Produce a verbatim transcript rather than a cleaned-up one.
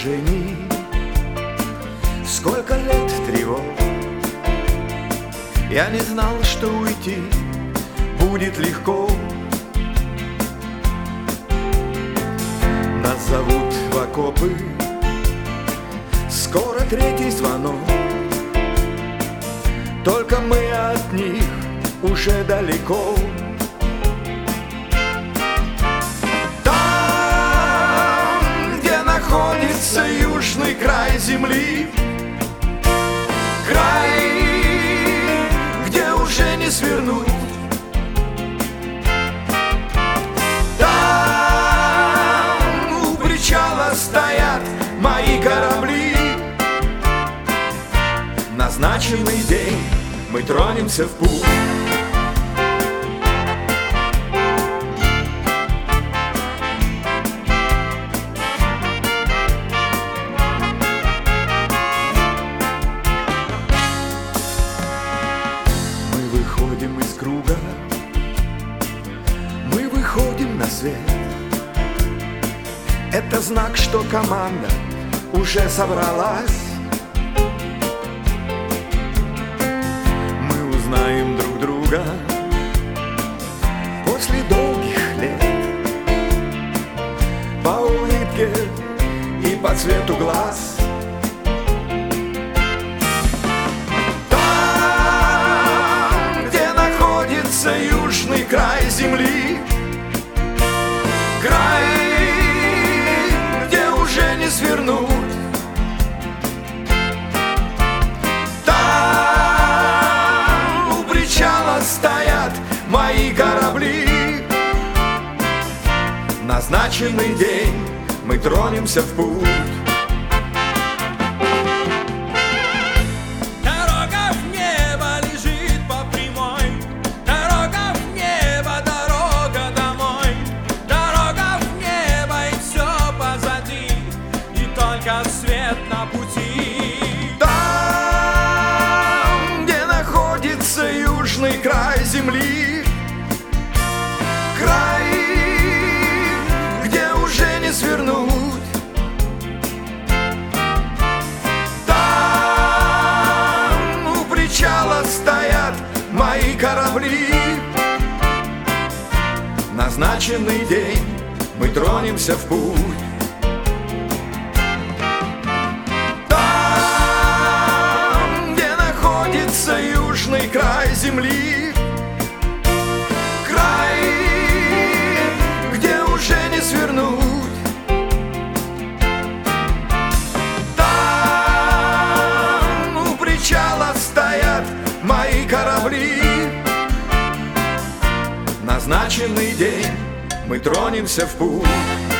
сражений, сколько лет тревог. Я не знал, что уйти будет легко. Нас зовут в окопы, скоро третий звонок. Только мы от них уже далеко. Там, где находится южный край земли, край, где уже не свернуть. Там у причала стоят мои корабли. Назначенный день мы тронемся в путь. Мы выходим из круга, мы выходим на свет. Это знак, что команда уже собралась. Знаем друг друга после долгих лет, по улыбке и по цвету глаз. Там, где находится южный край земли, край, где уже не свернуть. Стоят мои корабли. Назначенный день мы тронемся в путь. Дорога в небо лежит по прямой, дорога в небо, дорога домой. Дорога в небо и все позади, и только свет на пути. Южный край земли, край, где уже не свернуть. Там у причала стоят мои корабли. Назначенный день мы тронемся в путь. Южный край земли, край, где уже не свернуть. Там у причала стоят мои корабли. Назначенный день мы тронемся в путь.